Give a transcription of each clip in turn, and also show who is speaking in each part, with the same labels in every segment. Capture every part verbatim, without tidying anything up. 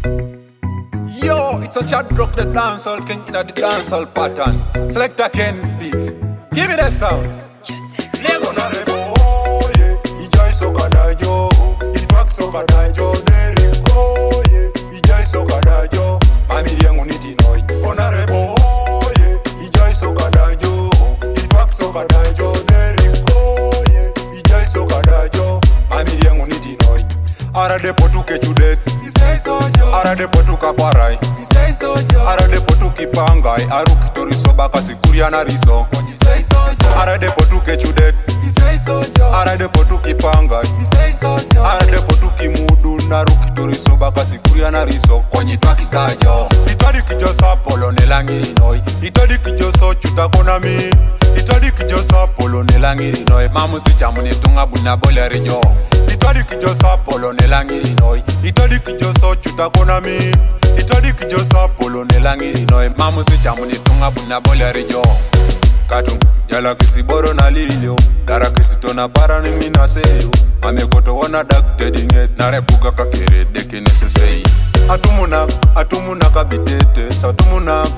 Speaker 1: Yo, it's a chat drop the dancehall king in the dancehall pattern. Select a Ken's beat. Give me that sound.
Speaker 2: Lego na rebo, yeah. Ijai soka dajo, ibak soka dajo, deriko, yeah. Ijai soka dajo, mami riengu niti noi. Ona rebo, yeah. Ijai soka dajo, ibak soka dajo, deriko, yeah. Ijai soka dajo, mami riengu niti noi. Ara de potu ke chudet,
Speaker 1: Isai sojo,
Speaker 2: ara de potu kaparai,
Speaker 1: Isai sojo,
Speaker 2: ara de potu kipangai, aru kitori soba kasi kuria na riso.
Speaker 1: Isai sojo,
Speaker 2: Ara de potu ke chudet,
Speaker 1: Isai sojo,
Speaker 2: ara de potu kipangai,
Speaker 1: Isai sojo,
Speaker 2: ara de potu kimudu na rukitori soba kasi kuria na riso.
Speaker 1: Kwenye twaki sajo,
Speaker 2: Itadi kijosa polo nelangiri noi, itadi kijoso chuta kona min, itadi kijosa polo nelangiri noi,
Speaker 1: Mamu si jamu ni tunga buna bole rejo.
Speaker 2: itadi kijosa polo nelangiri noi, itadi kijoso chuta kona min, itadi kijosa polo nelangiri noi.
Speaker 1: Mamu si jamu ni tunga buna bole rejo.
Speaker 2: Katu jala kisiboro na lilio, dara kisitona para ni mina seyo. Ame koto wana dak tedinget, nare buka kakere deke nesesei. Atumunak, atumunak abitete, satumunak.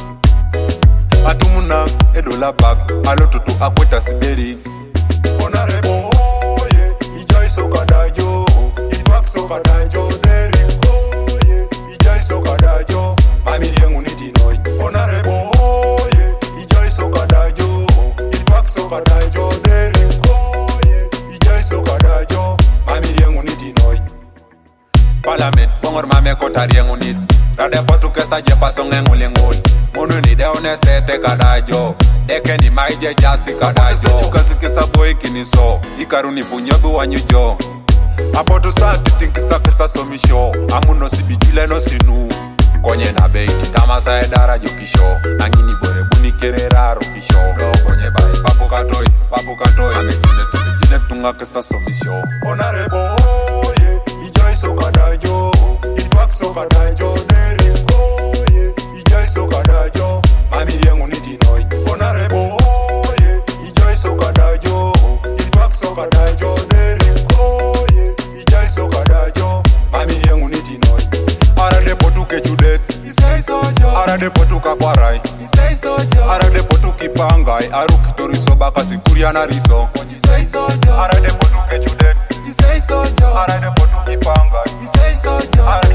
Speaker 2: Atumunak, edola bag, alo tutu akweta siberi. Onarebo, yeah, ijai soka dajo, ibak soka dajo, deriko, yeah, ijai soka dajo, mami riengu niti noi. Onarebo, yeah, ijai soka dajo, ibak soka dajo, deriko, yeah, ijai soka dajo, mami riengu niti noi.
Speaker 1: Parliament, pongor mame kota riengu nit. Rade potu kesa jepa songe ngule ngul. Munu ni de one sete kadajo. Eke ni maije jasi kadajo.
Speaker 2: Setu kasi kesa boy kini so, ikaruni punyobu wanyujo. Apotu sa titinkisa kesa somisho, amuno sibijule no sinu.
Speaker 1: Konye na beiti, tamasa edara jukisho. Angini bore buni kerera rukisho. Ro konye bai, papu katoi, papu katoi. Ame tune tune jine tunga kesa somisho.
Speaker 2: Onarebo, yeah, ijai soka dajo, ibak soka dajo, deriko, yeah, ijai soka dajo, mami riengu niti noi. Onarebo, yeah, ijai soka dajo, ibak soka dajo, deriko, yeah, ijai soka dajo, mami riengu niti noi. Ara de potu ke chudet,
Speaker 1: Isai sojo,
Speaker 2: ara de potu kaparai,
Speaker 1: Isai sojo,
Speaker 2: ara de potu kipangai, aru kitori soba kasi kuria na riso.
Speaker 1: Isai sojo,
Speaker 2: Ara de potu ke chudet,
Speaker 1: Isai sojo,
Speaker 2: ara de potu kipangai,
Speaker 1: Isai sojo,
Speaker 2: ara